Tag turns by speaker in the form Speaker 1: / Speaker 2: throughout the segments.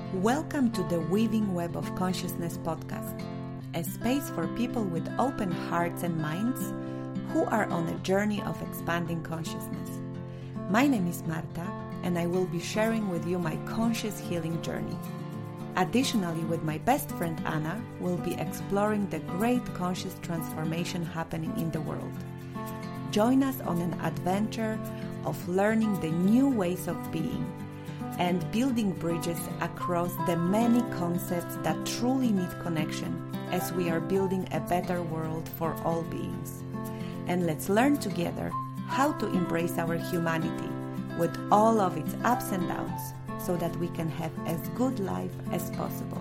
Speaker 1: Welcome to the Weaving Web of Consciousness podcast, a space for people with open hearts and minds who are on a journey of expanding consciousness. My name is Marta, and I will be sharing with you my conscious healing journey. Additionally, with my best friend Anna, we'll be exploring the great conscious transformation happening in the world. Join us on an adventure of learning the new ways of being and building bridges across the many concepts that truly need connection as we are building a better world for all beings. And let's learn together how to embrace our humanity with all of its ups and downs so that we can have as good life as possible.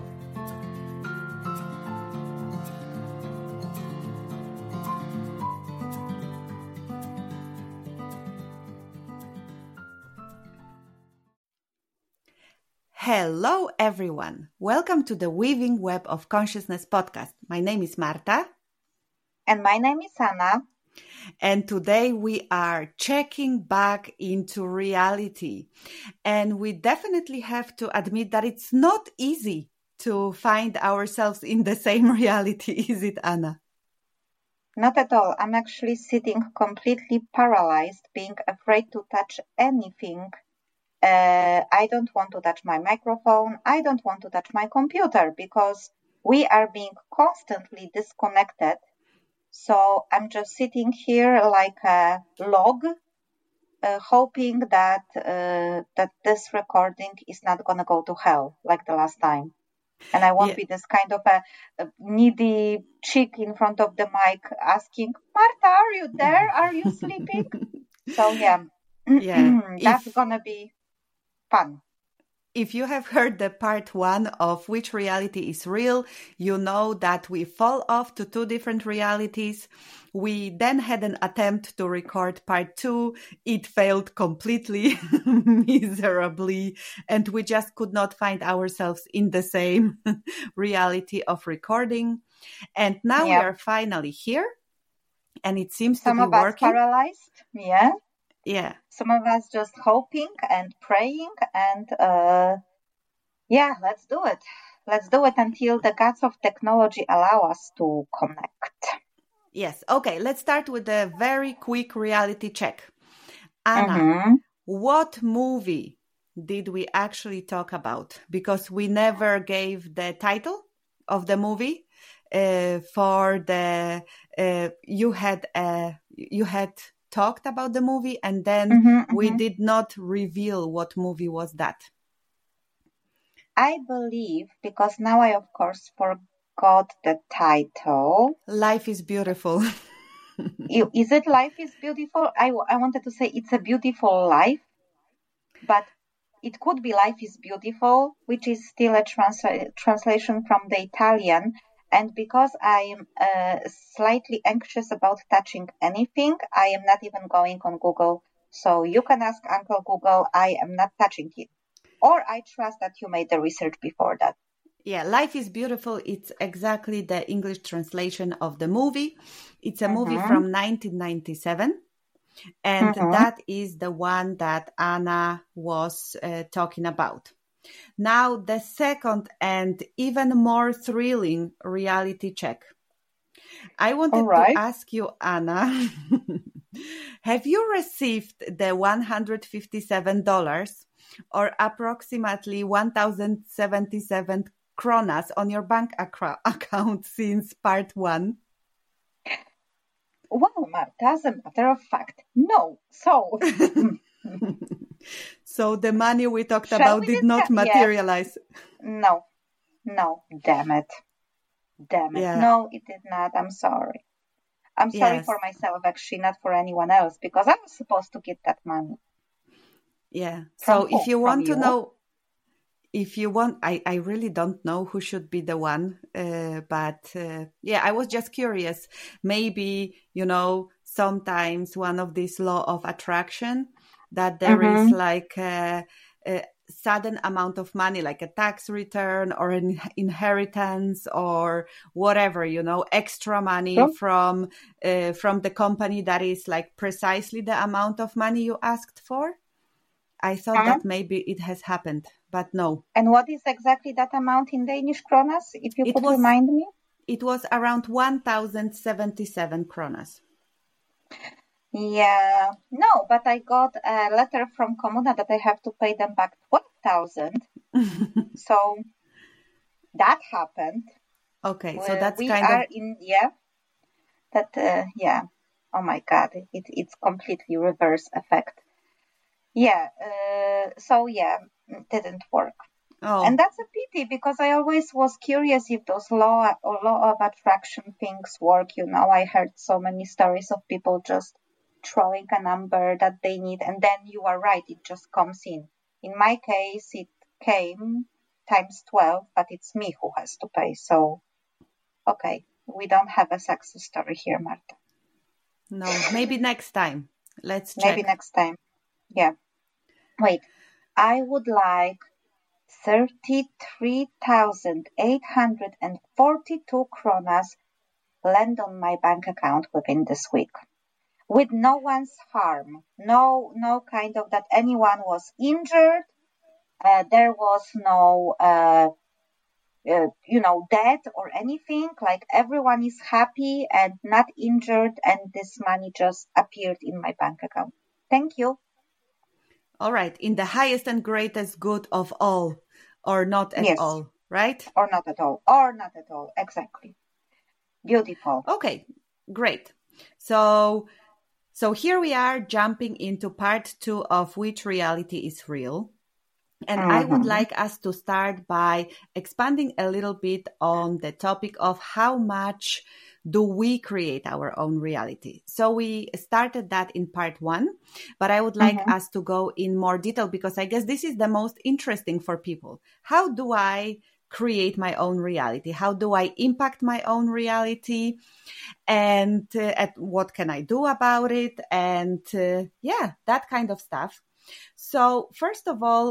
Speaker 1: Hello, everyone. Welcome to the Weaving Web of Consciousness podcast. My name is Marta.
Speaker 2: And my name is Anna.
Speaker 1: And today we are checking back into reality. And we definitely have to admit that it's not easy to find ourselves in the same reality, is it, Anna?
Speaker 2: Not at all. I'm actually sitting completely paralyzed, being afraid to touch anything. I don't want to touch my microphone. I don't want to touch my computer because we are being constantly disconnected. So I'm just sitting here like a log, hoping that this recording is not going to go to hell like the last time. And I won't be this kind of a needy chick in front of the mic asking, Marta, are you there? Are you sleeping? So that's going to be fun.
Speaker 1: If you have heard the part 1 of which reality is real, you know that we fall off to 2 different realities. We then had an attempt to record part 2. It failed completely, miserably, and we just could not find ourselves in the same reality of recording. And now we are finally here, and it seems to be working.
Speaker 2: Some of us paralyzed,
Speaker 1: Yeah.
Speaker 2: Some of us just hoping and praying and let's do it. Let's do it until the gods of technology allow us to connect.
Speaker 1: Yes. Okay. Let's start with a very quick reality check. Anna, what movie did we actually talk about? Because we never gave the title of the movie for the you had talked about the movie, and then we did not reveal what movie was that.
Speaker 2: I believe, because now I, of course, forgot the title.
Speaker 1: Life is Beautiful.
Speaker 2: Is it Life is Beautiful? I wanted to say It's a Beautiful Life, but it could be Life is Beautiful, which is still a translation from the Italian. And because I am slightly anxious about touching anything, I am not even going on Google. So you can ask Uncle Google, I am not touching it. Or I trust that you made the research before that.
Speaker 1: Yeah, Life is Beautiful. It's exactly the English translation of the movie. It's a movie from 1997. And that is the one that Anna was talking about. Now, the second and even more thrilling reality check. I wanted to ask you, Anna, have you received the $157 or approximately 1,077 kronas on your bank account since part 1?
Speaker 2: Well, Marta, as a matter of fact, no. So...
Speaker 1: So the money we talked about did not materialize.
Speaker 2: No, damn it. Yeah. No, it did not. I'm sorry. I'm sorry for myself, actually, not for anyone else, because I was supposed to get that money.
Speaker 1: Yeah. So if you want to know, I really don't know who should be the one, but I was just curious. Maybe, sometimes one of these law of attraction, that there is like a sudden amount of money, like a tax return or an inheritance or whatever, extra money from the company that is like precisely the amount of money you asked for. I thought that maybe it has happened, but no.
Speaker 2: And what is exactly that amount in Danish kronas, if you could remind me?
Speaker 1: It was around 1,077 kronas.
Speaker 2: Yeah, no, but I got a letter from Komuna that I have to pay them back 12,000. So that happened.
Speaker 1: Okay, so that's
Speaker 2: we
Speaker 1: kind
Speaker 2: are
Speaker 1: of...
Speaker 2: in, oh my God, it's completely reverse effect. Yeah, it didn't work.
Speaker 1: Oh.
Speaker 2: And that's a pity, because I always was curious if those law of attraction things work. I heard so many stories of people just throwing a number that they need, and then you are right, it just comes in. In my case, it came times 12, but it's me who has to pay. So, okay, we don't have a success story here, Marta.
Speaker 1: No, maybe next time. Let's check.
Speaker 2: Maybe next time. Yeah. Wait, I would like 33,842 kronas land on my bank account within this week, with no one's harm, no kind of that anyone was injured. There was no, death or anything. Like, everyone is happy and not injured, and this money just appeared in my bank account. Thank you.
Speaker 1: All right. In the highest and greatest good of all, or not at all, right?
Speaker 2: Or not at all. Or not at all. Exactly. Beautiful.
Speaker 1: Okay, great. So here we are jumping into part 2 of Which Reality is Real. And I would like us to start by expanding a little bit on the topic of how much do we create our own reality. So we started that in part 1, but I would like us to go in more detail, because I guess this is the most interesting for people. How do I create my own reality? How do I impact my own reality? And what can I do about it? And that kind of stuff. So first of all,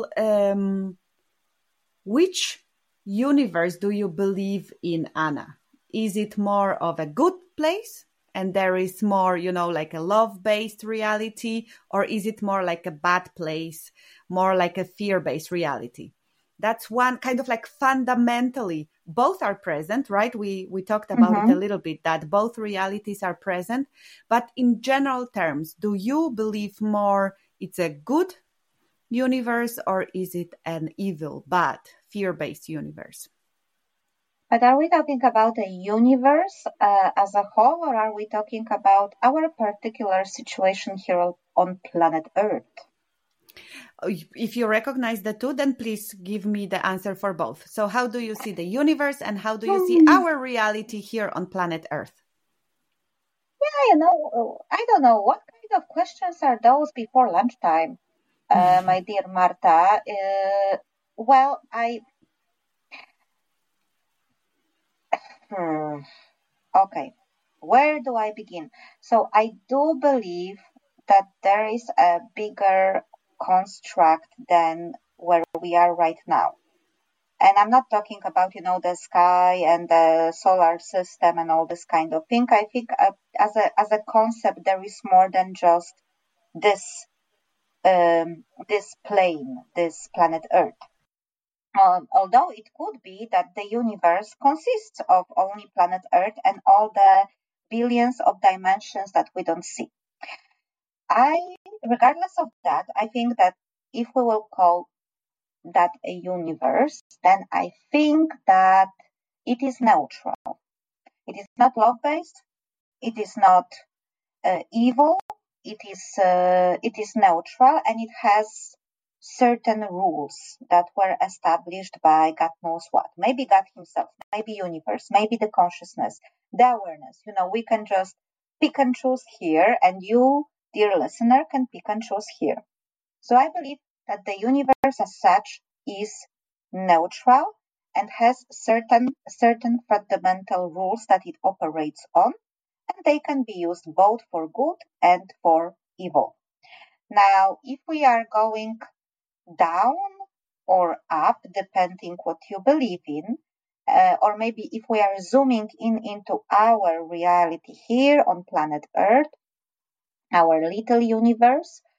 Speaker 1: which universe do you believe in, Anna? Is it more of a good place and there is more, like a love-based reality, or is it more like a bad place, more like a fear-based reality? That's one kind of like fundamentally, both are present, right? We talked about it a little bit, that both realities are present. But in general terms, do you believe more it's a good universe, or is it an evil, bad, fear-based universe?
Speaker 2: But are we talking about the universe as a whole, or are we talking about our particular situation here on planet Earth?
Speaker 1: If you recognize the two, then please give me the answer for both. So how do you see the universe, and how do you see our reality here on planet Earth?
Speaker 2: Yeah, I don't know. What kind of questions are those before lunchtime, my dear Marta? Well, okay, where do I begin? So I do believe that there is a bigger construct than where we are right now. And I'm not talking about, the sky and the solar system and all this kind of thing. I think as a concept, there is more than just this plane, this planet Earth. Although it could be that the universe consists of only planet Earth and all the billions of dimensions that we don't see. Regardless of that, I think that if we will call that a universe, then I think that it is neutral. It is not love-based. It is not evil. It is neutral, and it has certain rules that were established by God knows what. Maybe God himself, maybe universe, maybe the consciousness, the awareness. We can just pick and choose here, and you, dear listener, can pick and choose here. So I believe that the universe as such is neutral and has certain fundamental rules that it operates on, and they can be used both for good and for evil. Now, if we are going down or up, depending what you believe in, or maybe if we are zooming into our reality here on planet Earth, our little universe,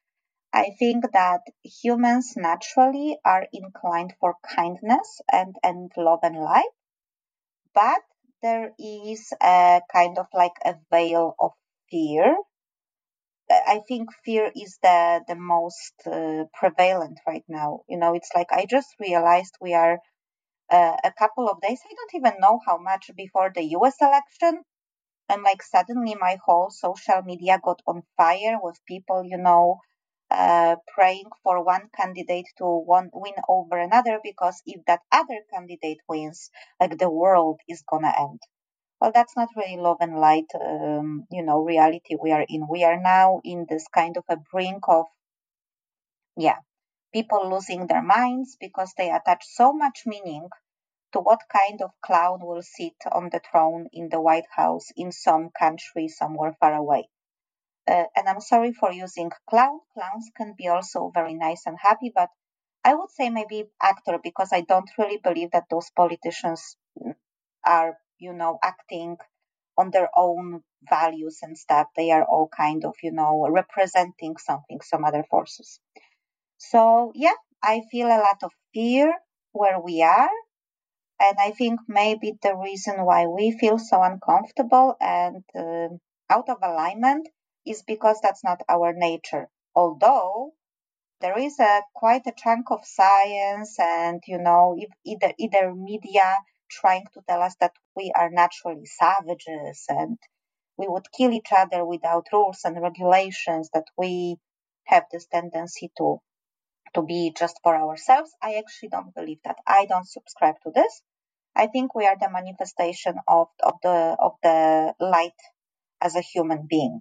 Speaker 2: I think that humans naturally are inclined for kindness and love and light, but there is a kind of like a veil of fear. I think fear is the most prevalent right now. It's like I just realized we are a couple of days, I don't even know how much before the US election. And like suddenly my whole social media got on fire with people, praying for one candidate to win over another, because if that other candidate wins, like the world is gonna end. Well, that's not really love and light, reality we are in. We are now in this kind of a brink of, yeah, people losing their minds because they attach so much meaning to what kind of clown will sit on the throne in the White House in some country somewhere far away. And I'm sorry for using clown. Clowns can be also very nice and happy, but I would say maybe actor, because I don't really believe that those politicians are, acting on their own values and stuff. They are all kind of, representing something, some other forces. So, yeah, I feel a lot of fear where we are. And I think maybe the reason why we feel so uncomfortable and out of alignment is because that's not our nature. Although there is quite a chunk of science and, if either media trying to tell us that we are naturally savages and we would kill each other without rules and regulations, that we have this tendency to be just for ourselves. I actually don't believe that. I don't subscribe to this. I think we are the manifestation of the light as a human being.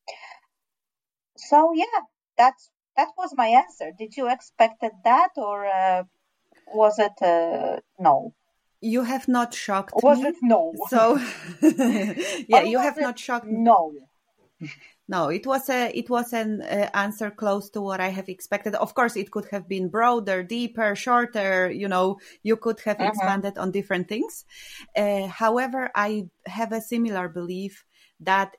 Speaker 2: So yeah, that was my answer. Did you expected that, or was it no?
Speaker 1: You have not shocked
Speaker 2: Was
Speaker 1: me.
Speaker 2: it no?
Speaker 1: So yeah,
Speaker 2: or
Speaker 1: you
Speaker 2: was
Speaker 1: have
Speaker 2: it
Speaker 1: not shocked me.
Speaker 2: no?
Speaker 1: No, it was an answer close to what I have expected. Of course, it could have been broader, deeper, shorter. You could have expanded on different things. However, I have a similar belief that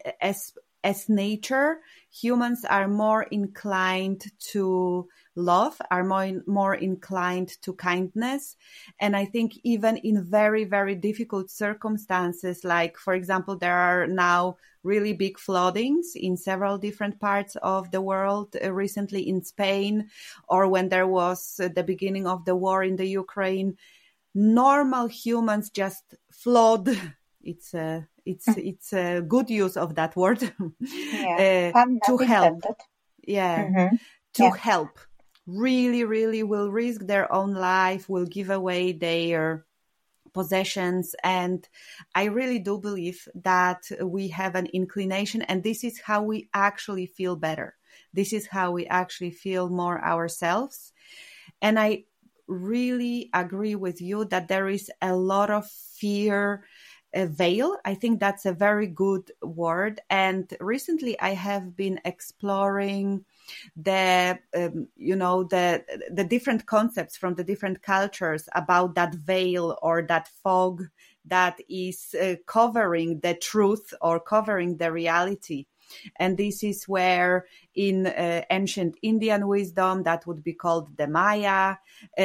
Speaker 1: as nature, humans are more inclined to love, are more inclined to kindness. And I think even in very, very difficult circumstances, like, for example, there are now really big floodings in several different parts of the world, recently in Spain, or when there was the beginning of the war in the Ukraine, normal humans just flood. It's a good use of that word. To help. Yeah. To help. Really, really will risk their own life, will give away their possessions. And I really do believe that we have an inclination, and this is how we actually feel better. This is how we actually feel more ourselves. And I really agree with you that there is a lot of fear veil. I think that's a very good word. And recently I have been exploring the different concepts from the different cultures about that veil or that fog that is covering the truth or covering the reality. And this is where in ancient Indian wisdom that would be called the Maya,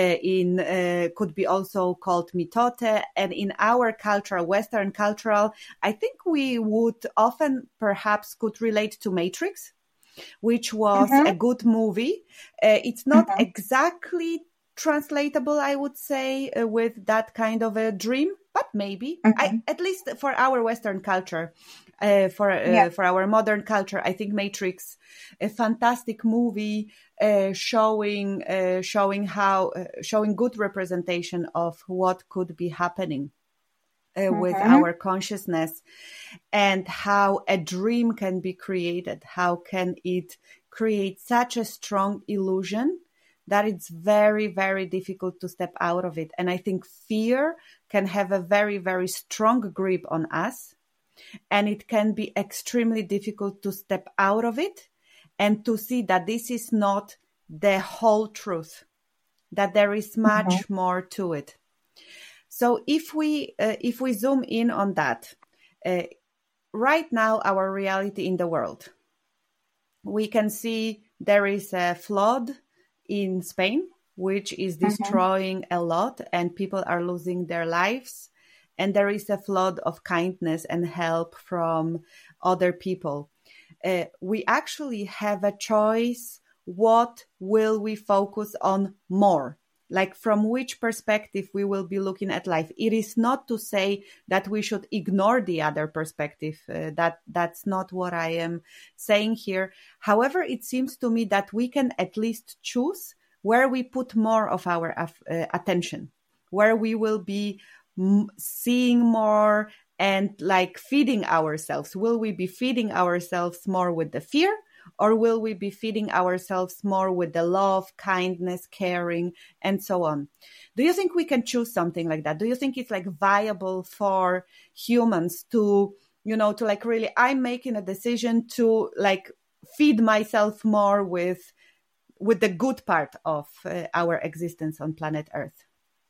Speaker 1: could be also called mitote. And in our cultural, Western cultural, I think we would often perhaps could relate to Matrix, which was a good movie. It's not exactly translatable, I would say, with that kind of a dream, but maybe, at least for our Western culture, for our modern culture, I think Matrix, a fantastic movie, showing good representation of what could be happening with our consciousness, and how a dream can be created. How can it create such a strong illusion that it's very, very difficult to step out of it. And I think fear can have a very, very strong grip on us, and it can be extremely difficult to step out of it and to see that this is not the whole truth, that there is much more to it. So if we zoom in on that, right now, our reality in the world, we can see there is a flood in Spain, which is destroying a lot, and people are losing their lives. And there is a flood of kindness and help from other people. We actually have a choice. What will we focus on more? Like from which perspective we will be looking at life. It is not to say that we should ignore the other perspective. That's not what I am saying here. However, it seems to me that we can at least choose where we put more of our attention, where we will be seeing more and like feeding ourselves. Will we be feeding ourselves more with the fear? Or will we be feeding ourselves more with the love, kindness, caring, and so on? Do you think we can choose something like that? Do you think it's like viable for humans to, to like really, I'm making a decision to like feed myself more with the good part of our existence on planet Earth?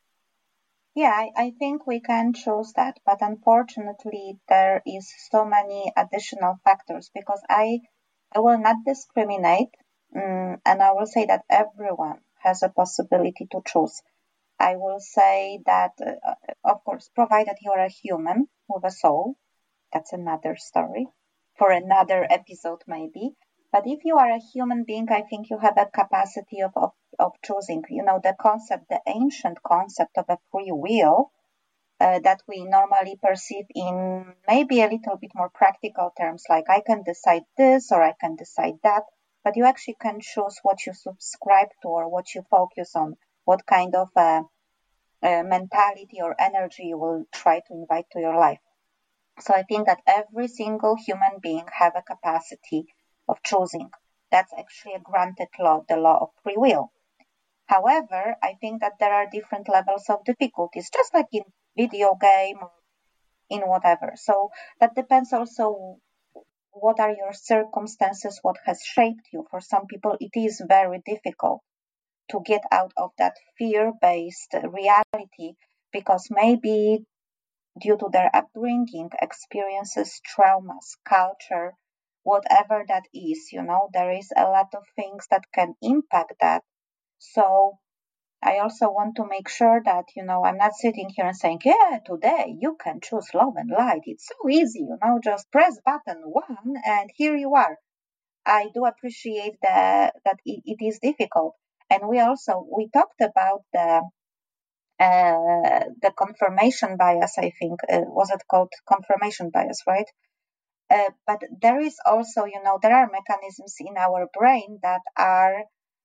Speaker 2: Yeah, I think we can choose that, but unfortunately there is so many additional factors because I will not discriminate, and I will say that everyone has a possibility to choose. I will say that, of course, provided you are a human with a soul, that's another story for another episode maybe. But if you are a human being, I think you have a capacity of choosing. The ancient concept of a free will that we normally perceive in maybe a little bit more practical terms, like I can decide this or I can decide that, but you actually can choose what you subscribe to or what you focus on, what kind of mentality or energy you will try to invite to your life. So I think that every single human being have a capacity of choosing. That's actually a granted law, the law of free will. However, I think that there are different levels of difficulties, just like in video game, in whatever. So that depends also what are your circumstances, what has shaped you. For some people, it is very difficult to get out of that fear-based reality because maybe due to their upbringing, experiences, traumas, culture, whatever that is, there is a lot of things that can impact that. So I also want to make sure that, I'm not sitting here and saying, yeah, today you can choose love and light. It's so easy, just press button 1 and here you are. I do appreciate that it is difficult. And we talked about the confirmation bias, I think. Was it called confirmation bias, right? But there is also, there are mechanisms in our brain that are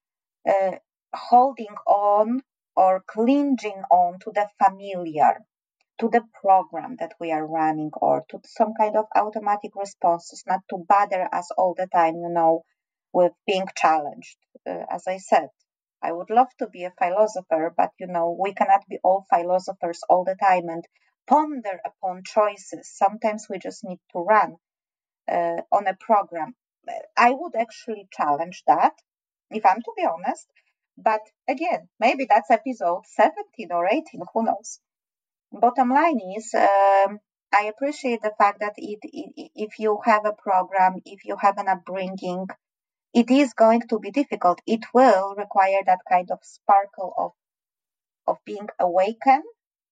Speaker 2: holding on or clinging on to the familiar, to the program that we are running, or to some kind of automatic responses, not to bother us all the time, with being challenged. As I said, I would love to be a philosopher, but, we cannot be all philosophers all the time and ponder upon choices. Sometimes we just need to run on a program. I would actually challenge that, if I'm to be honest. But again, maybe that's episode 17 or 18, who knows? Bottom line is, I appreciate the fact that if you have a program, if you have an upbringing, it is going to be difficult. It will require that kind of sparkle of being awakened.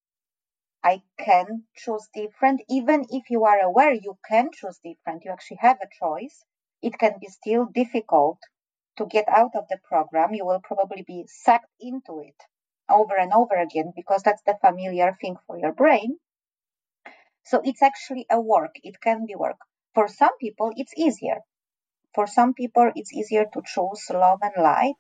Speaker 2: I can choose different. Even if you are aware you can choose different, you actually have a choice. It can be still difficult to get out of the program. You will probably be sucked into it over and over again because that's the familiar thing for your brain. So it's actually a work. It can be work. For some people, it's easier. For some people, it's easier to choose love and light.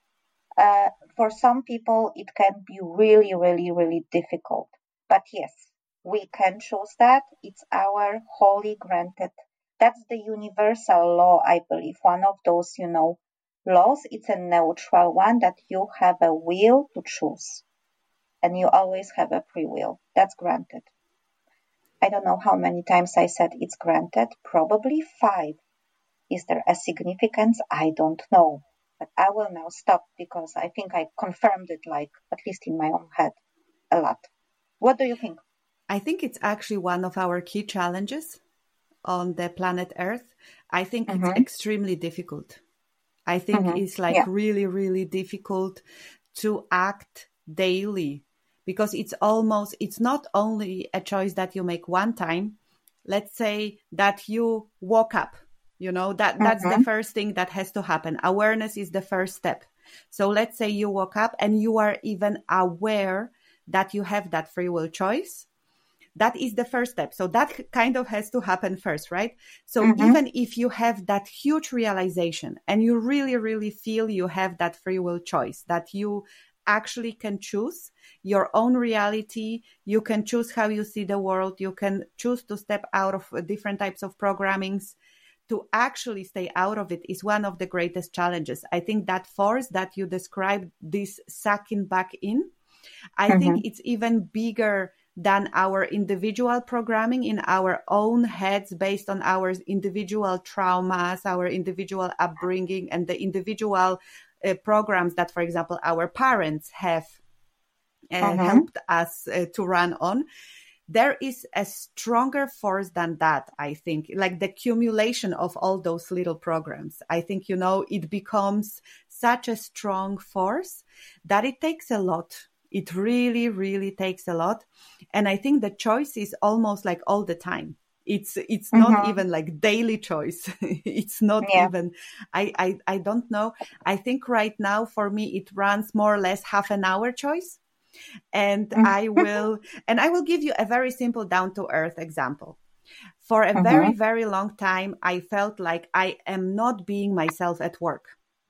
Speaker 2: For some people, it can be really, really, really difficult. But yes, we can choose that. It's our wholly granted. That's the universal law, I believe. One of those, laws. It's a neutral one that you have a will to choose. And you always have a free will. That's granted. I don't know how many times I said it's granted. Probably 5. Is there a significance? I don't know. But I will now stop because I think I confirmed it, at least in my own head, a lot. What do you think?
Speaker 1: I think it's actually one of our key challenges on the planet Earth. I think it's extremely difficult. I think it's like
Speaker 2: Yeah.
Speaker 1: really, really difficult to act daily, because it's not only a choice that you make one time. Let's say that you woke up, that's the first thing that has to happen. Awareness is the first step. So let's say you woke up and you are even aware that you have that free will choice. That is the first step. So that kind of has to happen first, right? So even if you have that huge realization and you really, really feel you have that free will choice, that you actually can choose your own reality, you can choose how you see the world, you can choose to step out of different types of programmings, to actually stay out of it is one of the greatest challenges. I think that force that you described, this sucking back in, I think it's even bigger than our individual programming in our own heads based on our individual traumas, our individual upbringing, and the individual programs that, for example, our parents have helped us to run on. There is a stronger force than that, I think, like the accumulation of all those little programs. I think, it becomes such a strong force that it takes a lot. It really, really takes a lot. And I think the choice is almost like all the time. It's not even like daily choice. It's not even, I don't know. I think right now for me, it runs more or less half an hour choice. And I will give you a very simple down to earth example. For a very, very long time, I felt like I am not being myself at work.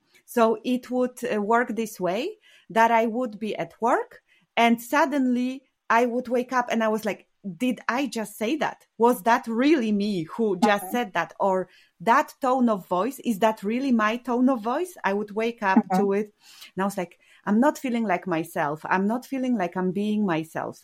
Speaker 1: So it would work this way, that I would be at work and suddenly I would wake up and I was like, did I just say that? Was that really me who just said that? Or that tone of voice, is that really my tone of voice? I would wake up to it and I was like, I'm not feeling like myself. I'm not feeling like I'm being myself.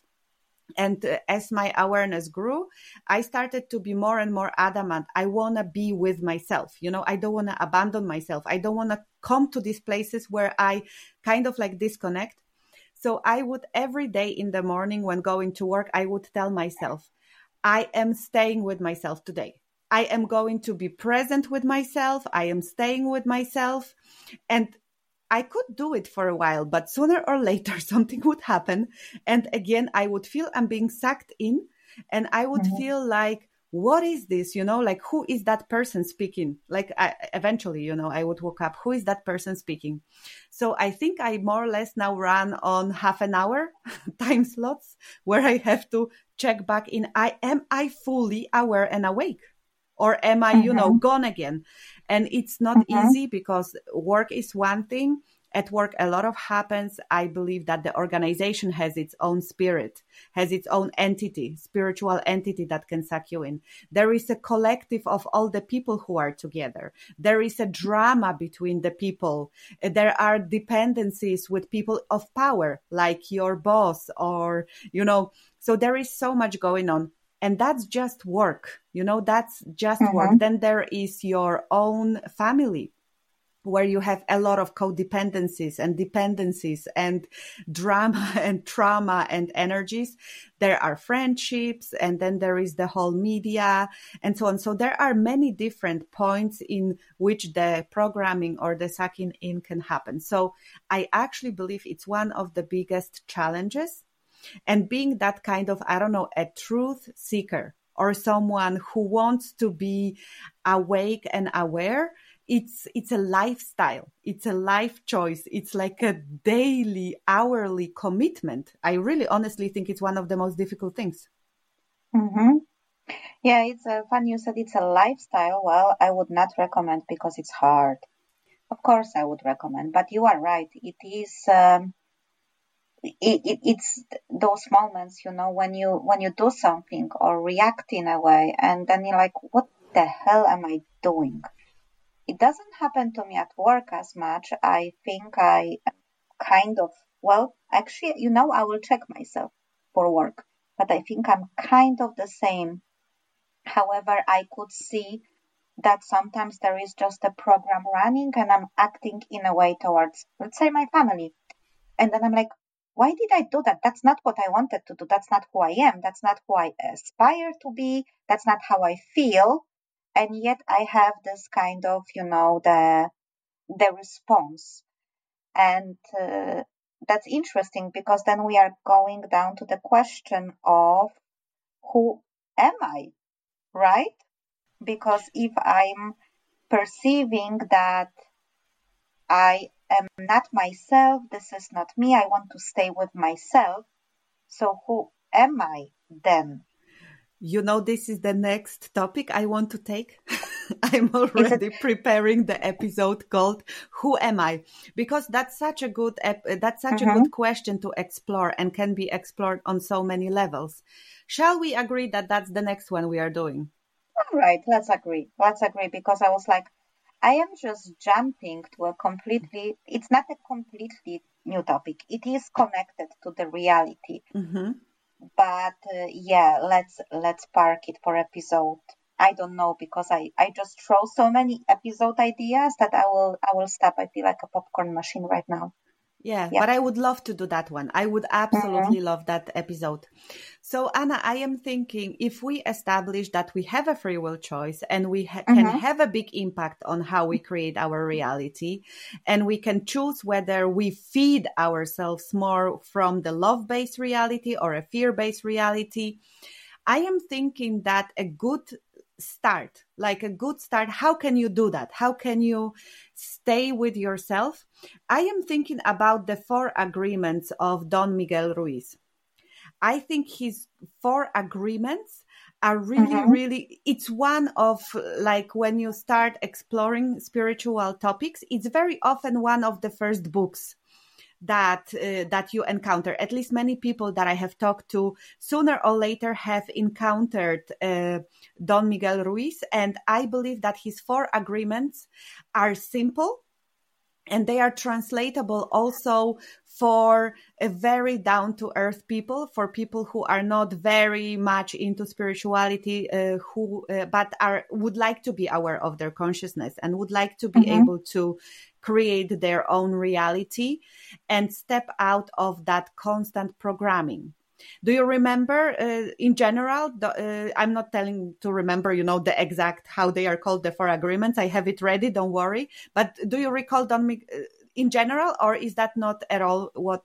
Speaker 1: And as my awareness grew, I started to be more and more adamant. I want to be with myself. I don't want to abandon myself. I don't want to come to these places where I kind of like disconnect. So I would every day in the morning when going to work, I would tell myself, I am staying with myself today. I am going to be present with myself. I am staying with myself. And I could do it for a while, but sooner or later something would happen. And again, I would feel I'm being sucked in and I would feel like, what is this? Like, who is that person speaking? Like, eventually, I would wake up. Who is that person speaking? So I think I more or less now run on half an hour time slots where I have to check back in. Am I fully aware and awake? Or am I, gone again? And it's not easy because work is one thing. At work, a lot of happens. I believe that the organization has its own spirit, has its own entity, spiritual entity that can suck you in. There is a collective of all the people who are together. There is a drama between the people. There are dependencies with people of power, like your boss or, so there is so much going on. And that's just work, that's just work. Then there is your own family where you have a lot of codependencies and dependencies and drama and trauma and energies. There are friendships, and then there is the whole media and so on. So there are many different points in which the programming or the sucking in can happen. So I actually believe it's one of the biggest challenges. And being that kind of, a truth seeker or someone who wants to be awake and aware, it's a lifestyle. It's a life choice. It's like a daily, hourly commitment. I really honestly think it's one of the most difficult things.
Speaker 2: Yeah, it's fun you said it's a lifestyle. Well, I would not recommend because it's hard. Of course, I would recommend, but you are right. It is... it's those moments, when you do something or react in a way, and then you're like, what the hell am I doing? It doesn't happen to me at work as much. I think I kind of, actually, I will check myself for work, but I think I'm kind of the same. However, I could see that sometimes there is just a program running and I'm acting in a way towards, let's say, my family. And then I'm like, why did I do that? That's not what I wanted to do. That's not who I am. That's not who I aspire to be. That's not how I feel. And yet I have this kind of, the response. And that's interesting, because then we are going down to the question of who am I, right? Because if I'm perceiving that I am not myself, this is not me, I want to stay with myself, so who am I then?
Speaker 1: You know, this is the next topic I want to take. I'm already preparing the episode called "Who Am I?" because that's such a good a good question to explore, and can be explored on so many levels. Shall we agree that that's the next one we are doing?
Speaker 2: All right, let's agree. Let's agree, because I was like, I am just jumping to it's not a completely new topic. It is connected to the reality. But yeah, let's park it for episode. I don't know, because I just throw so many episode ideas that I will stop. I feel like a popcorn machine right now.
Speaker 1: Yeah, but I would love to do that one. I would absolutely love that episode. So, Anna, I am thinking, if we establish that we have a free will choice, and we can have a big impact on how we create our reality, and we can choose whether we feed ourselves more from the love-based reality or a fear-based reality, I am thinking that a good start, how can you do that? How can you stay with yourself? I am thinking about the 4 agreements of Don Miguel Ruiz. I think his 4 agreements are really, it's one of, like, when you start exploring spiritual topics, it's very often one of the first books that you encounter. At least many people that I have talked to sooner or later have encountered Don Miguel Ruiz, and I believe that his 4 agreements are simple, and they are translatable also for a very down-to-earth people, for people who are not very much into spirituality, but would like to be aware of their consciousness, and would like to be able to create their own reality and step out of that constant programming. Do you remember, in general, I'm not telling to remember, the exact how they are called, the 4 agreements. I have it ready, don't worry. But do you recall them in general, or is that not at all what?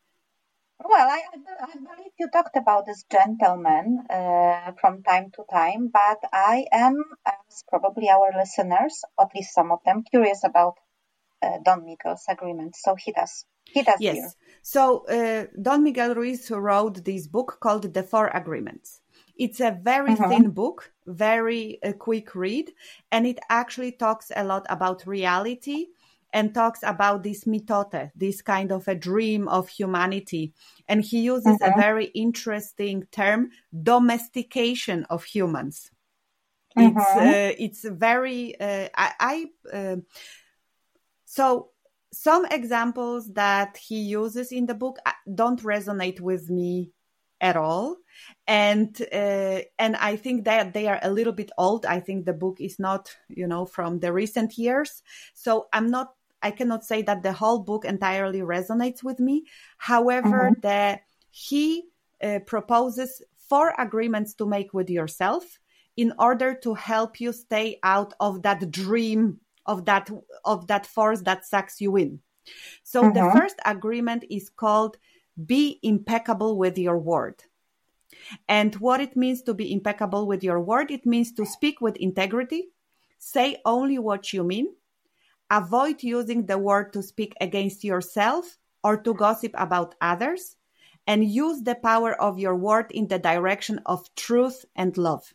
Speaker 2: Well, I believe you talked about this gentleman from time to time, but I am, as probably our listeners, at least some of them, curious about Don Miguel's agreement. So he does. Yes.
Speaker 1: Here. So Don Miguel Ruiz wrote this book called The 4 Agreements. It's a very thin book, very quick read, and it actually talks a lot about reality, and talks about this mitote, this kind of a dream of humanity. And he uses a very interesting term, domestication of humans. It's very, so some examples that he uses in the book don't resonate with me at all. And I think that they are a little bit old. I think the book is not, from the recent years. So I cannot say that the whole book entirely resonates with me. However, he proposes 4 agreements to make with yourself in order to help you stay out of that dream, of that force that sucks you in. So the first agreement is called be impeccable with your word. And what it means to be impeccable with your word, it means to speak with integrity, say only what you mean, avoid using the word to speak against yourself or to gossip about others, and use the power of your word in the direction of truth and love.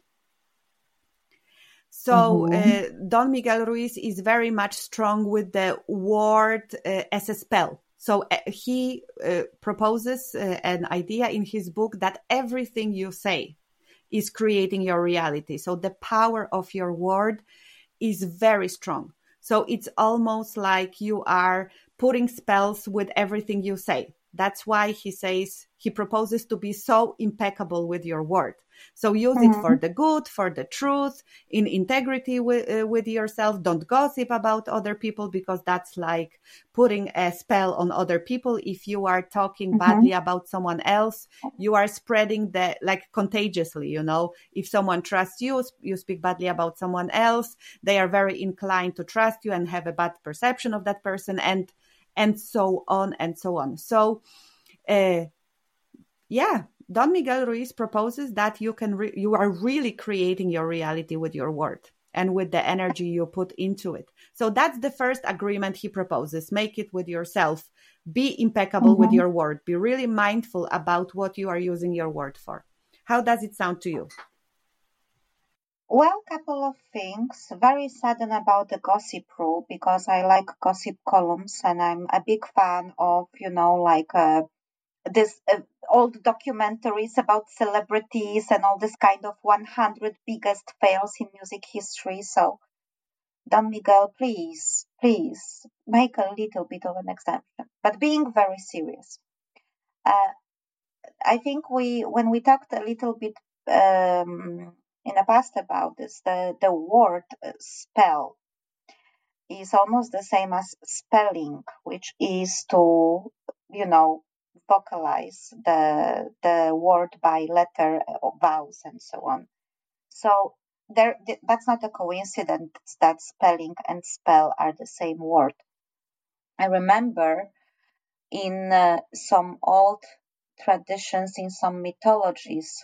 Speaker 1: So Don Miguel Ruiz is very much strong with the word as a spell. So he proposes an idea in his book that everything you say is creating your reality. So the power of your word is very strong. So it's almost like you are putting spells with everything you say. That's why he says, he proposes to be so impeccable with your word. So use it for the good, for the truth, in integrity with yourself. Don't gossip about other people, because that's like putting a spell on other people. If you are talking badly about someone else, you are spreading the, like, contagiously, you know. If someone trusts you, you speak badly about someone else, they are very inclined to trust you and have a bad perception of that person, and so on and so on. So, Don Miguel Ruiz proposes that you are really creating your reality with your word and with the energy you put into it. So that's the first agreement he proposes. Make it with yourself. Be impeccable with your word. Be really mindful about what you are using your word for. How does it sound to you?
Speaker 2: Well, couple of things. Very saddened about the gossip rule, because I like gossip columns and I'm a big fan of, this old documentaries about celebrities and all this kind of 100 biggest fails in music history. So, Don Miguel, please make a little bit of an exemption, but being very serious. I think when we talked a little bit in the past about this, the word spell is almost the same as spelling, which is to, vocalize the word by letter or vowels and so on. So that's not a coincidence that spelling and spell are the same word. I remember in some old traditions, in some mythologies,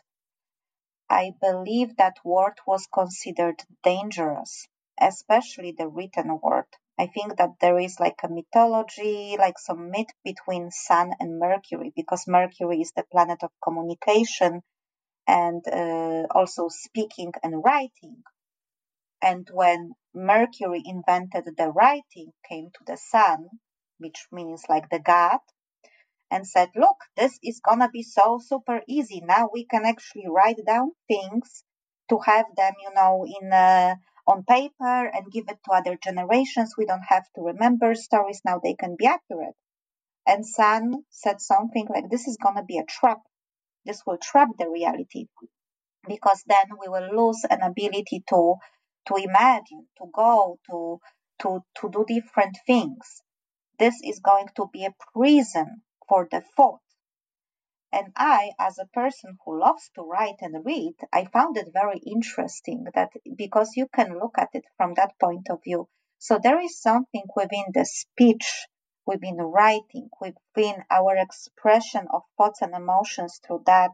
Speaker 2: I believe that word was considered dangerous, especially the written word. I think that there is like a mythology, like some myth between Sun and Mercury, because Mercury is the planet of communication and also speaking and writing. And when Mercury invented the writing, came to the Sun, which means like the god, and said, look, this is gonna be so super easy. Now we can actually write down things to have them, in on paper and give it to other generations. We don't have to remember stories. Now they can be accurate. And Sun said something like, this is gonna be a trap. This will trap the reality, because then we will lose an ability to imagine, to go, to do different things. This is going to be a prison for the thought. And I, as a person who loves to write and read, I found it very interesting that, because you can look at it from that point of view. So there is something within the speech, within writing, within our expression of thoughts and emotions through that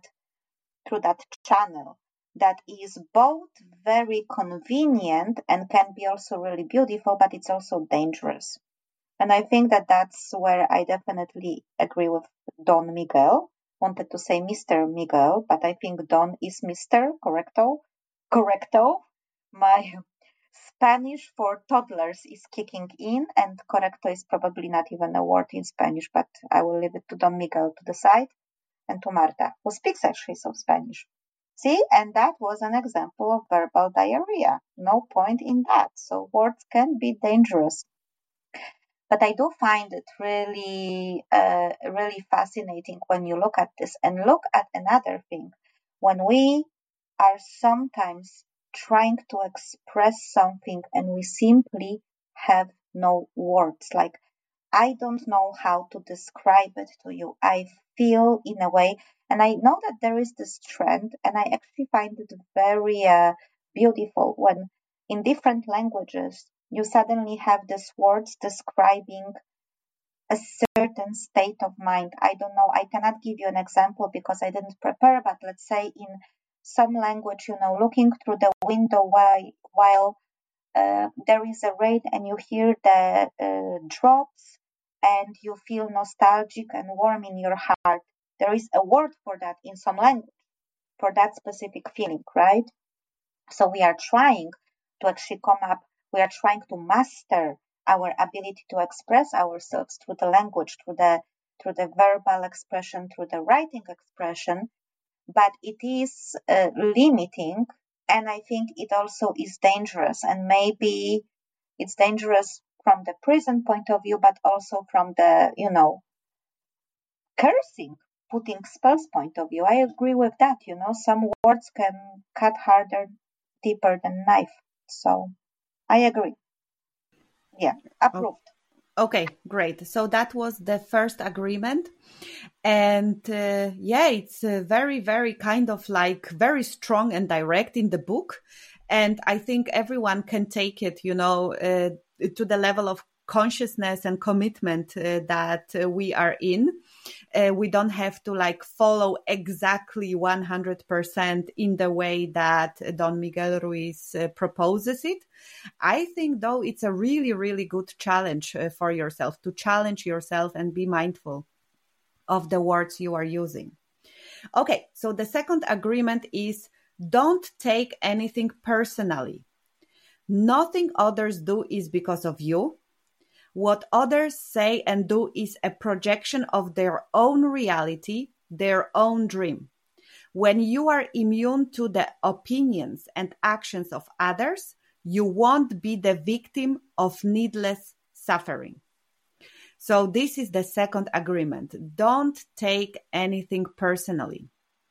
Speaker 2: channel, that is both very convenient and can be also really beautiful, but it's also dangerous. And I think that that's where I definitely agree with Don Miguel. Wanted to say Mr. Miguel, but I think Don is Mr. Correcto. Correcto. My Spanish for toddlers is kicking in, and correcto is probably not even a word in Spanish, but I will leave it to Don Miguel to decide, and to Marta, who speaks actually some Spanish. See, and that was an example of verbal diarrhea. No point in that. So words can be dangerous. But I do find it really, really fascinating when you look at this, and look at another thing. When we are sometimes trying to express something and we simply have no words, like, I don't know how to describe it to you. I feel in a way, and I know that there is this trend, and I actually find it very beautiful when in different languages you suddenly have these words describing a certain state of mind. I don't know, I cannot give you an example because I didn't prepare, but let's say in some language, looking through the window while there is a rain and you hear the drops and you feel nostalgic and warm in your heart. There is a word for that in some language, for that specific feeling, right? So we are trying to actually we are trying to master our ability to express ourselves through the language, through the verbal expression, through the writing expression, but it is limiting, and I think it also is dangerous. And maybe it's dangerous from the prison point of view, but also from the cursing, putting spells point of view. I agree with that. Some words can cut harder, deeper than knife. So I agree. Yeah, approved.
Speaker 1: Okay, great. So that was the first agreement. And it's very, very kind of like very strong and direct in the book. And I think everyone can take it, to the level of consciousness and commitment that we are in. We don't have to like follow exactly 100% in the way that Don Miguel Ruiz proposes it. I think though it's a really, really good challenge for yourself to challenge yourself and be mindful of the words you are using. Okay, so the second agreement is don't take anything personally. Nothing others do is because of you. What others say and do is a projection of their own reality, their own dream. When you are immune to the opinions and actions of others, you won't be the victim of needless suffering. So this is the second agreement. Don't take anything personally.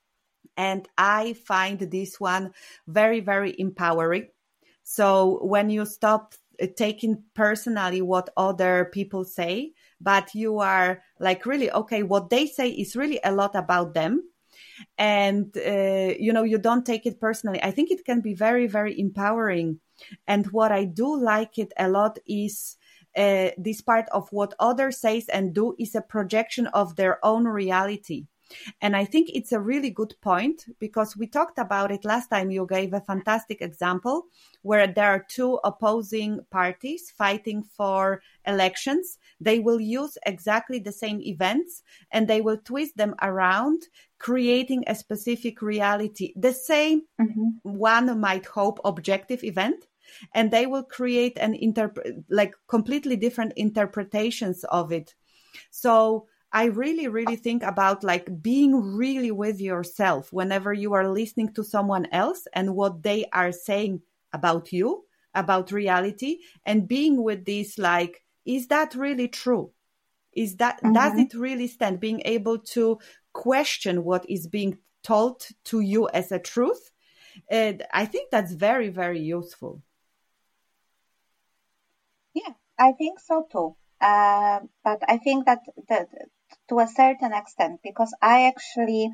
Speaker 1: And I find this one very, very empowering. So when you stop taking personally what other people say, but you are like really, okay, what they say is really a lot about them. And, you don't take it personally. I think it can be very, very empowering. And what I do like it a lot is this part of what others say and do is a projection of their own reality. And I think it's a really good point because we talked about it last time. You gave a fantastic example where there are two opposing parties fighting for elections. They will use exactly the same events and they will twist them around, creating a specific reality. The same one might hope objective event, and they will create an completely different interpretations of it. So I really, really think about like being really with yourself whenever you are listening to someone else and what they are saying about you, about reality, and being with this, like, is that really true? Is that, does it really stand? Being able to question what is being told to you as a truth. I think that's very, very useful.
Speaker 2: Yeah, I think so too. But I think that to a certain extent, because I actually,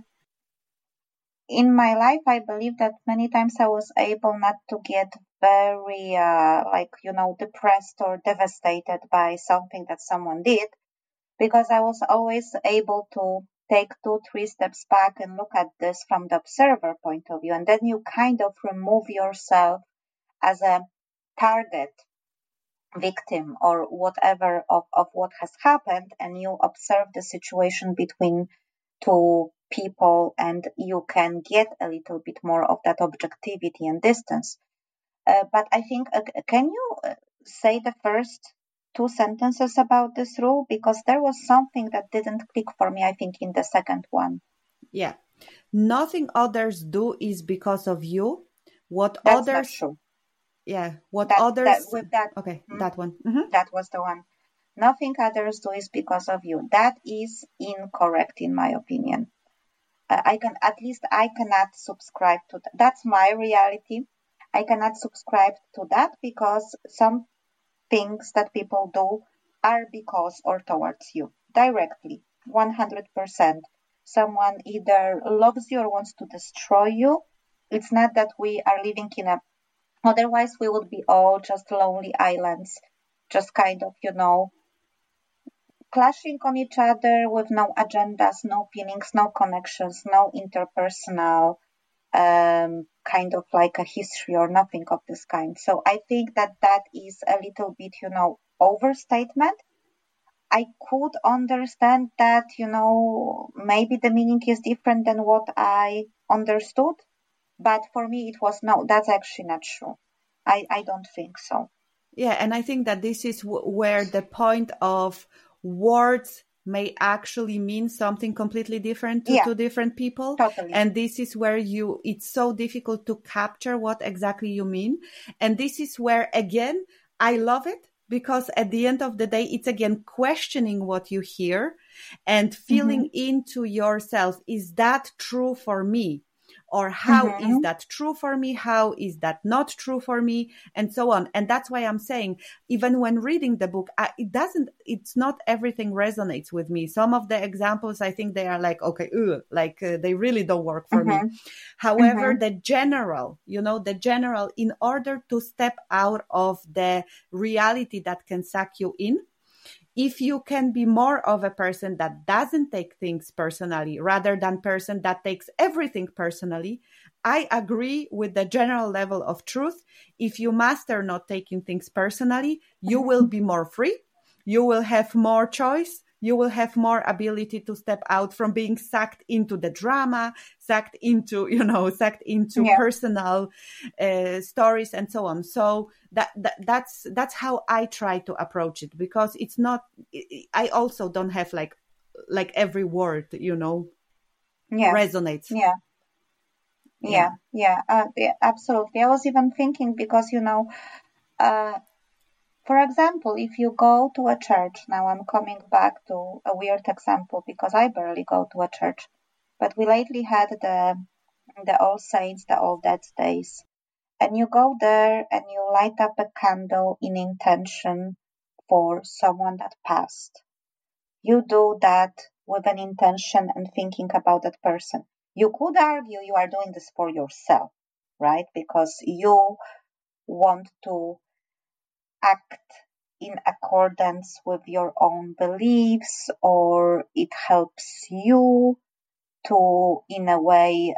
Speaker 2: in my life, I believe that many times I was able not to get very, depressed or devastated by something that someone did, because I was always able to take 2-3 steps back and look at this from the observer point of view. And then you kind of remove yourself as a target victim or whatever of what has happened, and you observe the situation between two people and you can get a little bit more of that objectivity and distance. But I think, can you say the first 2 sentences about this rule? Because there was something that didn't click for me, I think, in the second one.
Speaker 1: Yeah. Nothing others do is because of you. What
Speaker 2: That's
Speaker 1: others...
Speaker 2: not true.
Speaker 1: Yeah. What others... Okay, that one.
Speaker 2: That was the one. Nothing others do is because of you. That is incorrect, in my opinion. I cannot subscribe to that. That's my reality. I cannot subscribe to that because some things that people do are because or towards you directly, 100%. Someone either loves you or wants to destroy you. It's not that we are living in a, otherwise we would be all just lonely islands, just kind of, clashing on each other with no agendas, no feelings, no connections, no interpersonal kind of like a history or nothing of this kind. So I think that is a little bit, overstatement. I could understand that, maybe the meaning is different than what I understood. But for me, it was, no, that's actually not true. I don't think so.
Speaker 1: Yeah, and I think that this is where the point of words may actually mean something completely different to two different people.
Speaker 2: Totally.
Speaker 1: And this is where it's so difficult to capture what exactly you mean. And this is where, again, I love it because at the end of the day, it's again questioning what you hear and feeling into yourself. Is that true for me? Or how is that true for me? How is that not true for me? And so on. And that's why I'm saying, even when reading the book, it's not everything resonates with me. Some of the examples, I think they are like, okay, they really don't work for me. However, the general, in order to step out of the reality that can suck you in, if you can be more of a person that doesn't take things personally rather than person that takes everything personally, I agree with the general level of truth. If you master not taking things personally, you will be more free. You will have more choice. You will have more ability to step out from being sucked into the drama, sucked into personal stories and so on. So that's how I try to approach it, because it's not, I also don't have like every word, resonates.
Speaker 2: Yeah, absolutely. I was even thinking, because, for example, if you go to a church, now I'm coming back to a weird example because I barely go to a church, but we lately had the All Saints, the All Deads Days, and you go there and you light up a candle in intention for someone that passed. You do that with an intention and thinking about that person. You could argue you are doing this for yourself, right? Because you want to act in accordance with your own beliefs, or it helps you to, in a way,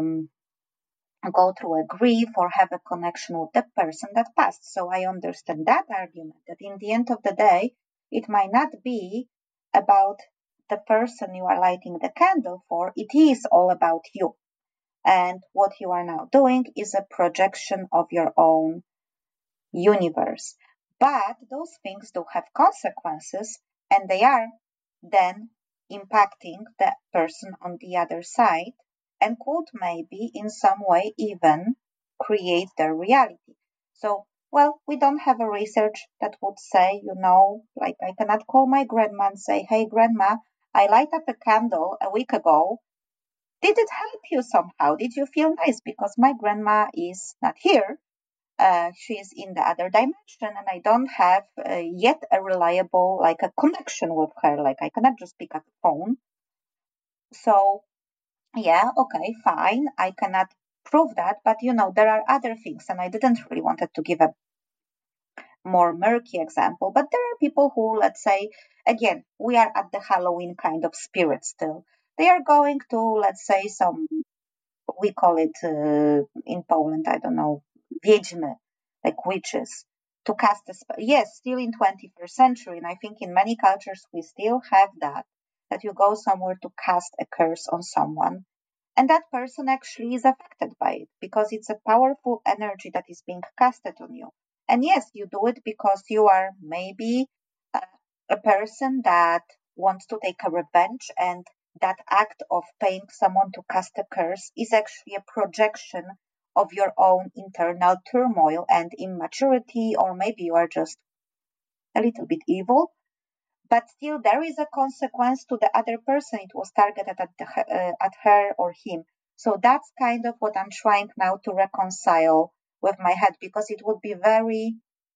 Speaker 2: go through a grief or have a connection with the person that passed. So I understand that argument, that in the end of the day, it might not be about the person you are lighting the candle for. It is all about you. And what you are now doing is a projection of your own universe. But those things do have consequences, and they are then impacting the person on the other side, and could maybe in some way even create their reality. So, well, we don't have a research that would say, like I cannot call my grandma and say, hey, grandma, I light up a candle a week ago. Did it help you somehow? Did you feel nice? Because my grandma is not here. She is in the other dimension, and I don't have yet a reliable, like a connection with her. Like I cannot just pick up the phone. So, yeah, okay, fine. I cannot prove that, but there are other things, and I didn't really wanted to give a more murky example, but there are people who, let's say, again, we are at the Halloween kind of spirit still. They are going to, let's say, we call it in Poland, I don't know, wiedźmy, like witches, to cast a spell. Yes, still in 21st century, and I think in many cultures we still have that you go somewhere to cast a curse on someone, and that person actually is affected by it because it's a powerful energy that is being casted on you. And yes, you do it because you are maybe a person that wants to take a revenge, and that act of paying someone to cast a curse is actually a projection of your own internal turmoil and immaturity, or maybe you are just a little bit evil. But still, there is a consequence to the other person. It was targeted at her or him. So that's kind of what I'm trying now to reconcile with my head, because it could be very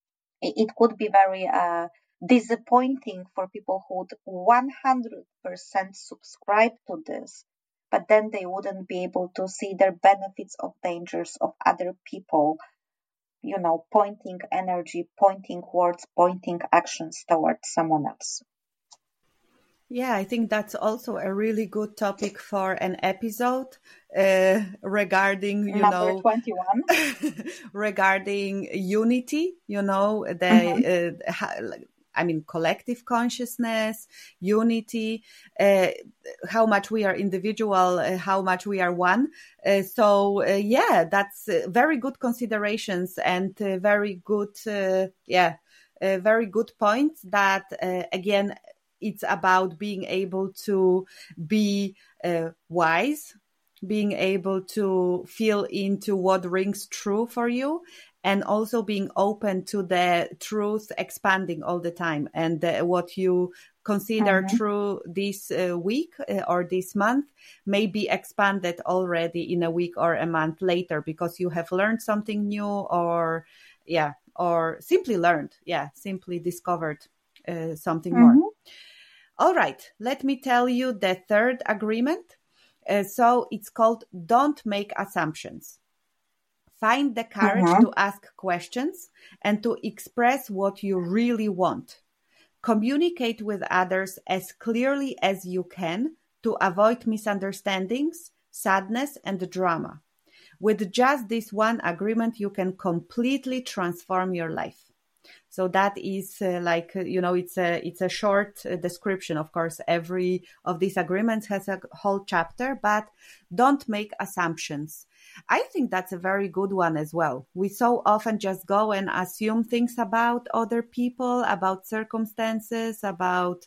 Speaker 2: disappointing for people who would 100% subscribe to this, but then they wouldn't be able to see the benefits of dangers of other people, pointing energy, pointing words, pointing actions towards someone else.
Speaker 1: Yeah, I think that's also a really good topic for an episode regarding,
Speaker 2: Number 21.
Speaker 1: regarding unity, collective consciousness, unity, how much we are individual, how much we are one. That's very good considerations and very good points that, again, it's about being able to be wise, being able to feel into what rings true for you, and also being open to the truth expanding all the time. And what you consider true this week or this month may be expanded already in a week or a month later, because you have learned something new, or simply learned, simply discovered something more. All right, let me tell you the third agreement. So it's called don't make assumptions. Find the courage to ask questions and to express what you really want. Communicate with others as clearly as you can to avoid misunderstandings, sadness, and drama. With just this one agreement, you can completely transform your life. So that is it's a short description. Of course, every of these agreements has a whole chapter, but don't make assumptions. I think that's a very good one as well. We so often just go and assume things about other people, about circumstances, about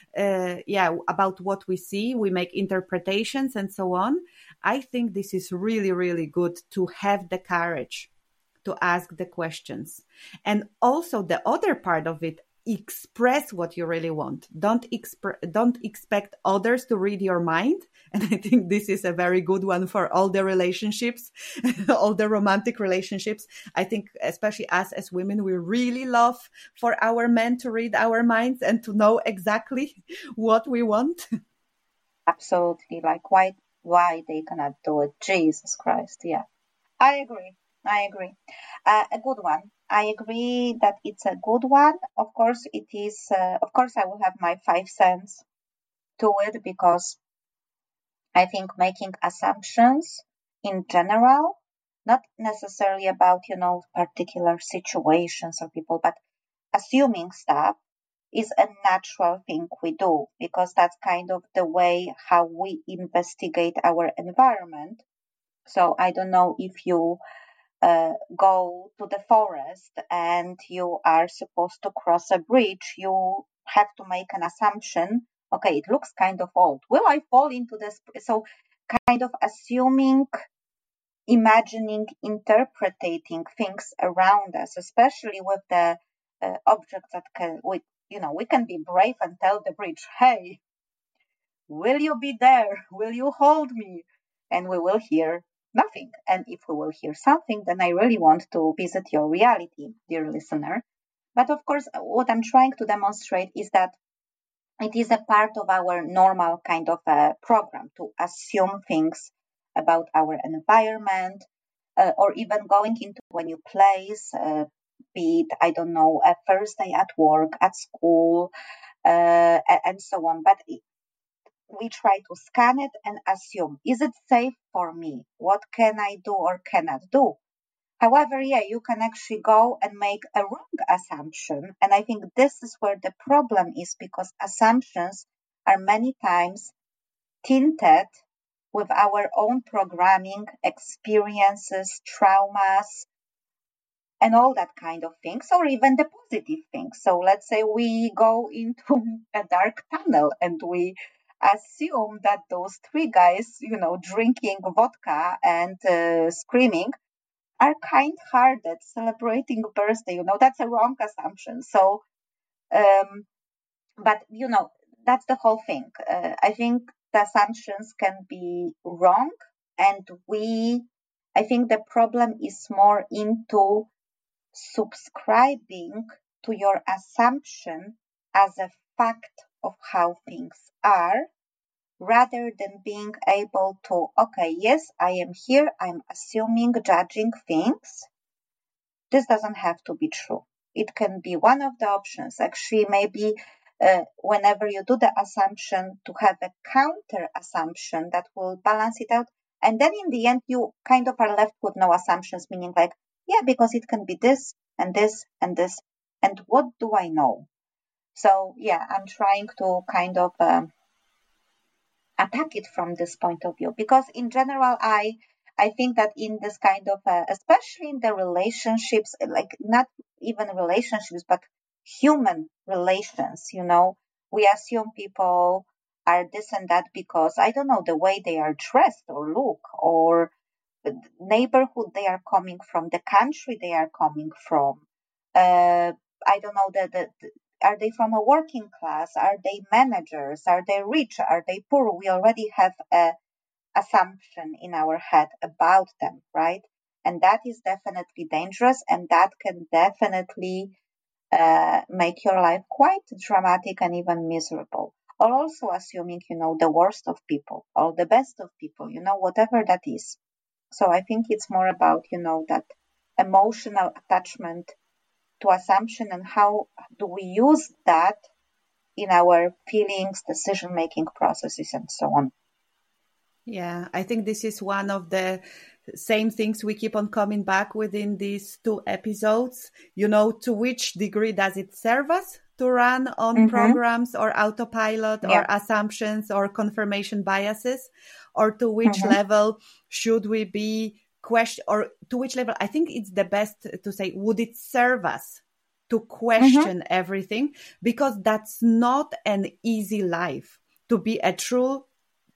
Speaker 1: what we see. We make interpretations and so on. I think this is really, really good to have the courage to ask the questions. And also the other part of it, express what you really want. Don't expect others to read your mind. And I think this is a very good one for all the relationships, all the romantic relationships. I think especially us as women, we really love for our men to read our minds and to know exactly what we want.
Speaker 2: Absolutely. Like why they cannot do it? Jesus Christ. Yeah. I agree. A good one. I agree that it's a good one. Of course, it is. Of course, I will have my 5 cents to it, because I think making assumptions in general, not necessarily about, particular situations or people, but assuming stuff is a natural thing we do, because that's kind of the way how we investigate our environment. So I don't know if you go to the forest and you are supposed to cross a bridge, you have to make an assumption. Okay, it looks kind of old. Will I fall into this? So, kind of assuming, imagining, interpreting things around us, especially with the objects that we can be brave and tell the bridge, hey, will you be there? Will you hold me? And we will hear nothing. And if we will hear something, then I really want to visit your reality, dear listener. But of course, what I'm trying to demonstrate is that it is a part of our normal kind of program to assume things about our environment, or even going into a new place, be it, I don't know, a first day at work, at school, and so on. But we try to scan it and assume, is it safe for me? What can I do or cannot do? However, you can actually go and make a wrong assumption. And I think this is where the problem is, because assumptions are many times tinted with our own programming, experiences, traumas, and all that kind of things, or even the positive things. So let's say we go into a dark tunnel and we assume that those three guys, drinking vodka and screaming, are kind-hearted, celebrating birthday. That's a wrong assumption. So, but that's the whole thing. I think the assumptions can be wrong, and I think the problem is more into subscribing to your assumption as a fact of how things are, rather than being able to, okay, yes, I am here, I'm assuming, judging things. This doesn't have to be true. It can be one of the options. Actually, maybe whenever you do the assumption, to have a counter assumption that will balance it out. And then in the end, you kind of are left with no assumptions, meaning like, yeah, because it can be this and this and this. And what do I know? So, I'm trying to kind of attack it from this point of view, because in general, I think that in this kind of, especially in the relationships, like not even relationships, but human relations, we assume people are this and that because, I don't know, the way they are dressed or look, or neighborhood they are coming from, the country they are coming from. I don't know, are they from a working class? Are they managers? Are they rich? Are they poor? We already have a assumption in our head about them, right? And that is definitely dangerous, and that can definitely make your life quite dramatic and even miserable. Or also assuming, the worst of people or the best of people, whatever that is. So I think it's more about, that emotional attachment to assumption and how do we use that in our feelings, decision-making processes, and so on.
Speaker 1: Yeah, I think this is one of the same things we keep on coming back within these 2 episodes. To which degree does it serve us to run on programs or autopilot or assumptions or confirmation biases? Or to which level should we be or to which level? I think it's the best to say, would it serve us to question everything? Because that's not an easy life. To be a true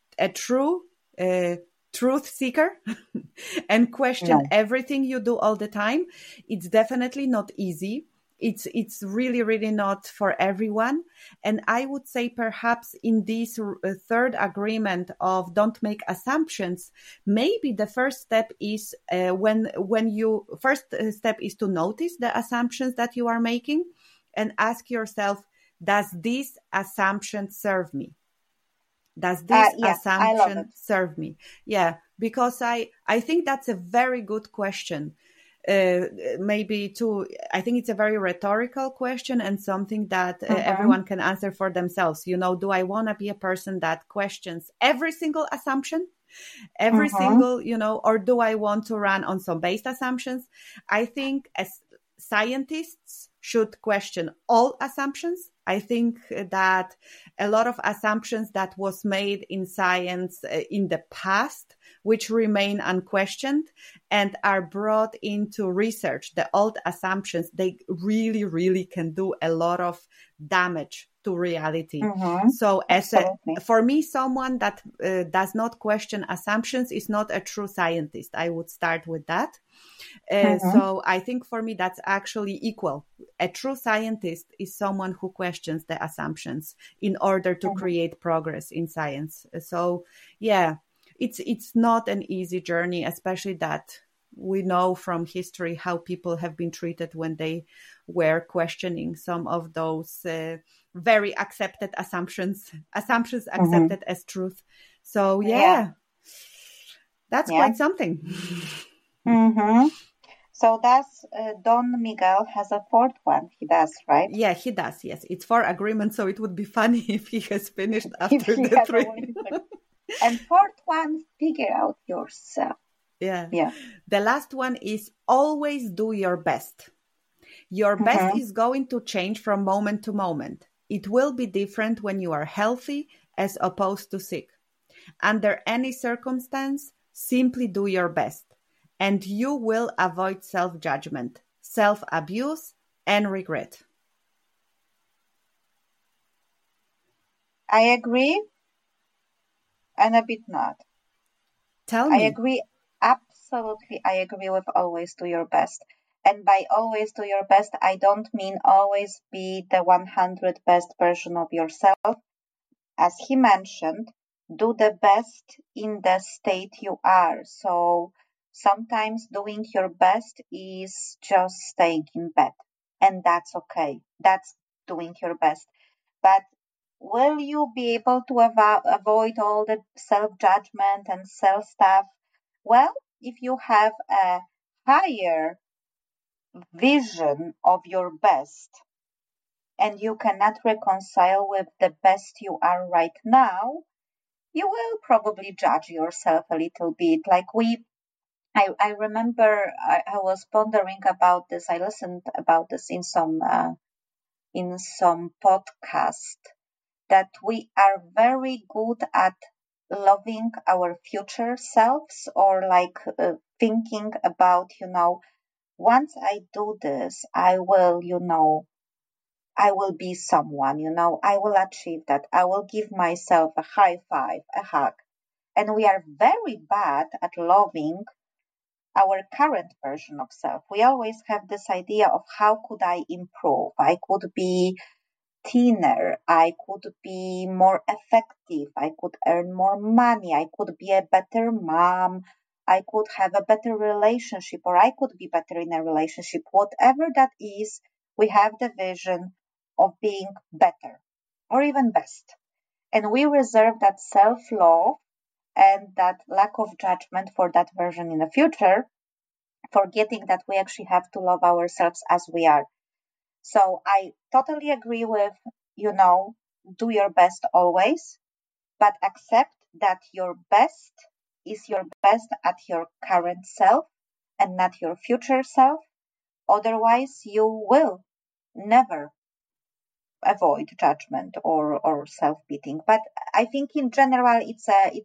Speaker 1: truth seeker and question everything you do all the time. It's definitely not easy. It's really, really not for everyone. And I would say perhaps in this third agreement of don't make assumptions, maybe the first step is first step is to notice the assumptions that you are making and ask yourself, does this assumption serve me? Does this assumption serve me? Yeah, because I think that's a very good question. I think it's a very rhetorical question and something that everyone can answer for themselves. Do I want to be a person that questions every single assumption? Every single, or do I want to run on some based assumptions? I think as scientists should question all assumptions. I think that a lot of assumptions that was made in science in the past, which remain unquestioned and are brought into research, the old assumptions, they really, really can do a lot of damage to reality. So for me, someone that does not question assumptions is not a true scientist. I would start with that. So I think for me, that's actually equal. A true scientist is someone who questions the assumptions in order to create progress in science. So yeah, it's not an easy journey, especially that we know from history how people have been treated when they were questioning some of those very accepted assumptions accepted as truth. So that's quite something.
Speaker 2: So does Don Miguel has a fourth one? He does, right?
Speaker 1: Yeah, he does. Yes, it's 4 agreements, so it would be funny if he has finished after the 3.
Speaker 2: And fourth one, figure out yourself.
Speaker 1: Yeah. The last one is always do your best. Your best is going to change from moment to moment. It will be different when you are healthy as opposed to sick. Under any circumstance, simply do your best, and you will avoid self-judgment, self-abuse, and regret.
Speaker 2: I agree, and a bit not.
Speaker 1: Tell me.
Speaker 2: I agree. Absolutely, I agree with always do your best. And by always do your best, I don't mean always be the 100 best version of yourself. As he mentioned, do the best in the state you are. So sometimes doing your best is just staying in bed, and that's okay. That's doing your best. But will you be able to avoid all the self-judgment and self-stuff? Well, if you have a higher vision of your best and you cannot reconcile with the best you are right now, you will probably judge yourself a little bit. I remember I was pondering about this. I listened about this in some podcast, that we are very good at loving our future selves, or thinking about, once I do this, I will, I will be someone, I will achieve that. I will give myself a high five, a hug. And we are very bad at loving our current version of self. We always have this idea of how could I improve? I could be thinner, I could be more effective, I could earn more money, I could be a better mom, I could have a better relationship, or I could be better in a relationship. Whatever that is, we have the vision of being better or even best. And we reserve that self-love and that lack of judgment for that version in the future, forgetting that we actually have to love ourselves as we are. So I totally agree with, do your best always, but accept that your best is your best at your current self and not your future self. Otherwise, you will never avoid judgment or self-pitying. But I think in general, it's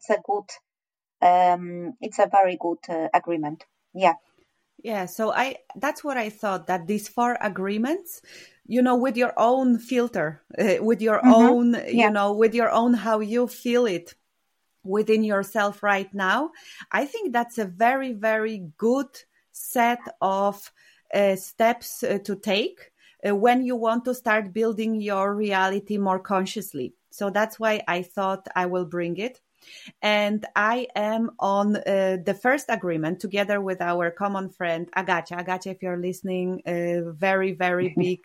Speaker 2: a very good agreement. Yeah.
Speaker 1: Yeah, so that's what I thought, that these 4 agreements, with your own filter, with your own, with your own how you feel it within yourself right now, I think that's a very, very good set of steps to take when you want to start building your reality more consciously. So that's why I thought I will bring it. And I am on the first agreement together with our common friend, Agacha. Agacha, if you're listening, very, very big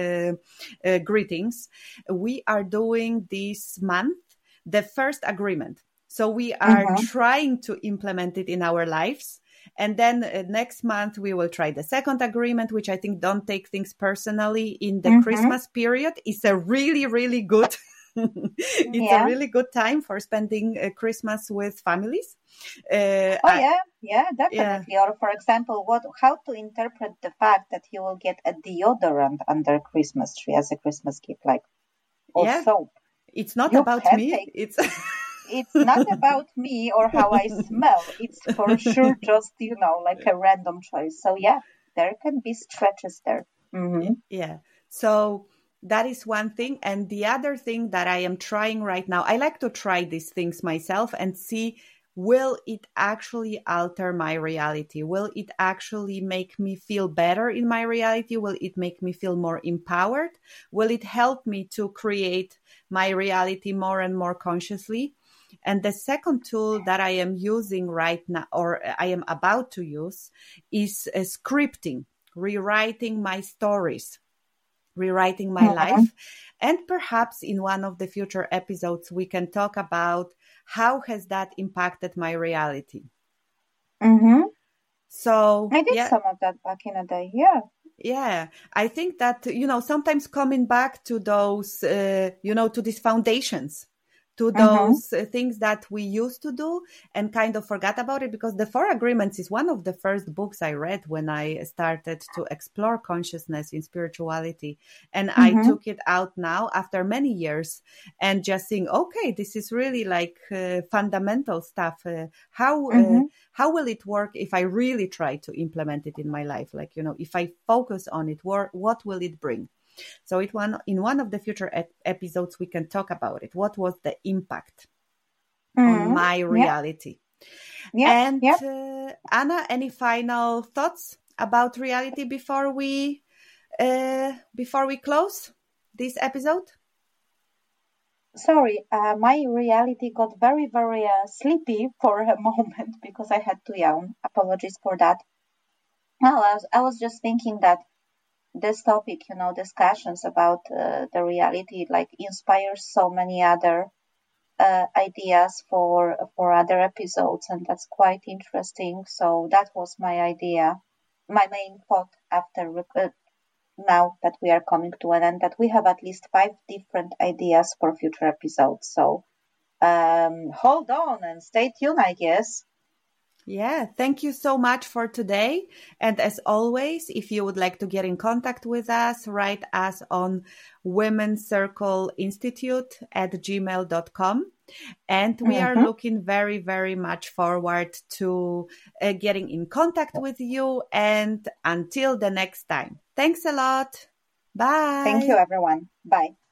Speaker 1: greetings. We are doing this month the first agreement. So we are trying to implement it in our lives. And then next month, we will try the second agreement, which I think don't take things personally in the Christmas period. It's a really, really good it's a really good time for spending Christmas with families.
Speaker 2: Definitely. Yeah. Or for example, how to interpret the fact that you will get a deodorant under Christmas tree as a Christmas gift, soap.
Speaker 1: It's not about me.
Speaker 2: It's not about me or how I smell. It's for sure just, like a random choice. So yeah, there can be stretches there.
Speaker 1: Yeah. So that is one thing. And the other thing that I am trying right now, I like to try these things myself and see, will it actually alter my reality? Will it actually make me feel better in my reality? Will it make me feel more empowered? Will it help me to create my reality more and more consciously? And the second tool that I am using right now, or I am about to use, is scripting, rewriting my stories, rewriting my life. And perhaps in one of the future episodes, we can talk about how has that impacted my reality. So
Speaker 2: I did some of that back in the day. Yeah.
Speaker 1: Yeah. I think that, sometimes coming back to those, to these foundations, to those things that we used to do and kind of forgot about it, because the 4 Agreements is one of the first books I read when I started to explore consciousness in spirituality. And I took it out now after many years and just think, okay, this is really like fundamental stuff. How will it work if I really try to implement it in my life? Like, if I focus on it, what will it bring? So in one of the future episodes, we can talk about it. What was the impact on my reality? And Anna, any final thoughts about reality before we close this episode?
Speaker 2: Sorry, my reality got very, very sleepy for a moment because I had to yawn. Apologies for that. No, I was just thinking that this topic, discussions about the reality, inspires so many other ideas for other episodes, and that's quite interesting. So that was my idea, my main thought after now that we are coming to an end, that we have at least 5 different ideas for future episodes. So hold on and stay tuned, I guess.
Speaker 1: Yeah, thank you so much for today. And as always, if you would like to get in contact with us, write us on womencircleinstitute@gmail.com. And we are looking very, very much forward to getting in contact with you. And until the next time, thanks a lot. Bye.
Speaker 2: Thank you, everyone. Bye.